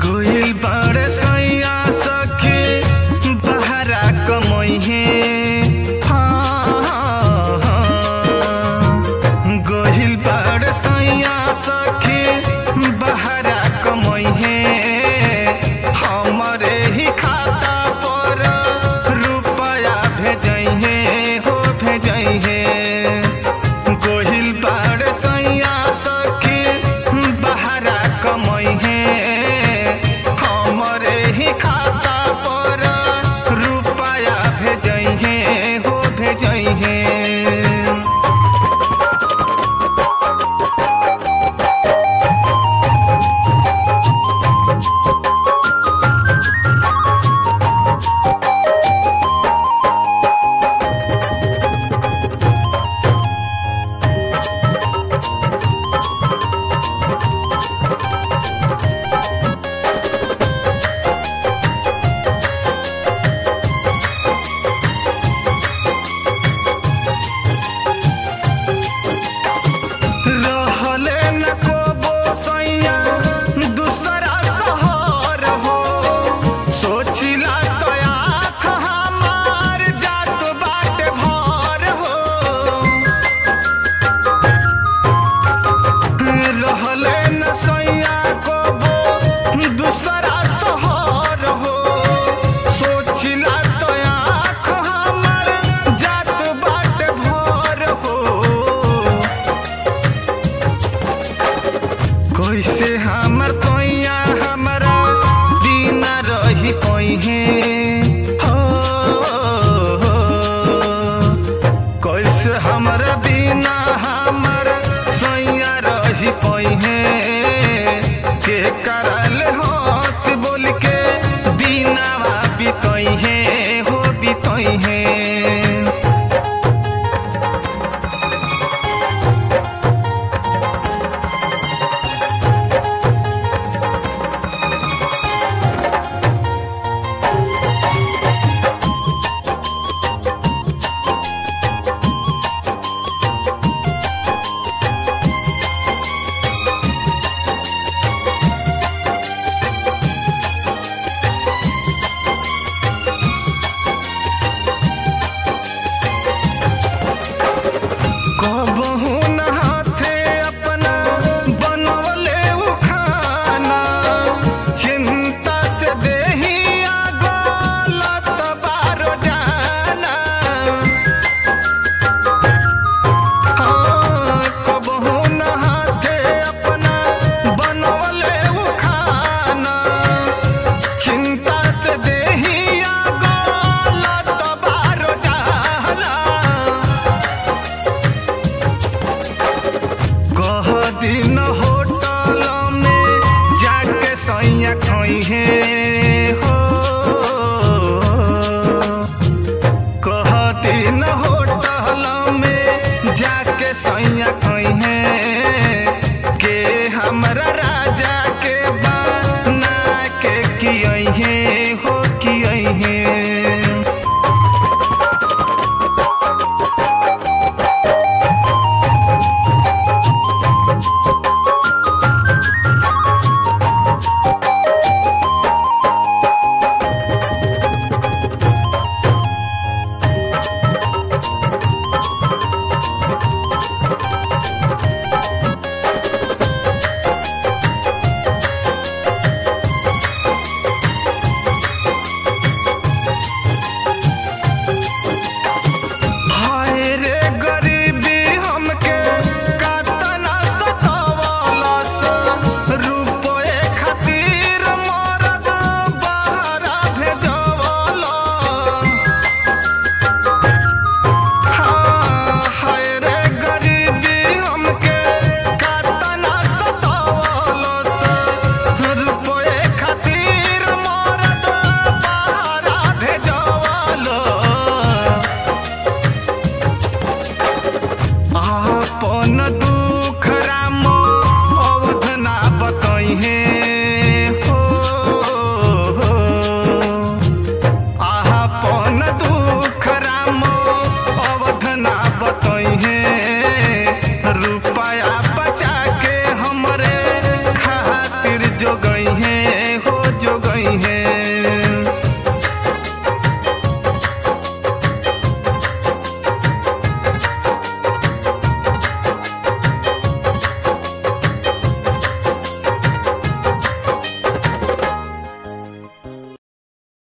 गोइल बाड़े सैया सखी बहरा कमई है। हाँ, गोइल बाड़े सैया सखी बहरा कमई है। हमारे ही खाता पर रुपया भेजई है, हो भेजई है। गोइल बाड़े सैया सखी बहरा कमई है। हमारे ही खाता पर रुपया भेजई है, हो भेजई है। कैसे हमर तोइया हमारा बिना रही कोई है। हो कैसे हमारा बिना हमर सैया रही कोई है। के करल हंस बोल के बिना बितई है, हो बितई है। कबहू न हाथे अपना बनवले उ खाना। चिंता से देहिया गलत बारो जाना। हाँ, कबहू न हाथे अपना बनवले उ खाना। चिंता से देहिया गलत बारो जाना। कह दिन होटल में जाके सैया खई है। हो कह दिन होटल में जाके सैया खई है। के हमरा राजा के बना के कियई है, हो कियई है। अपन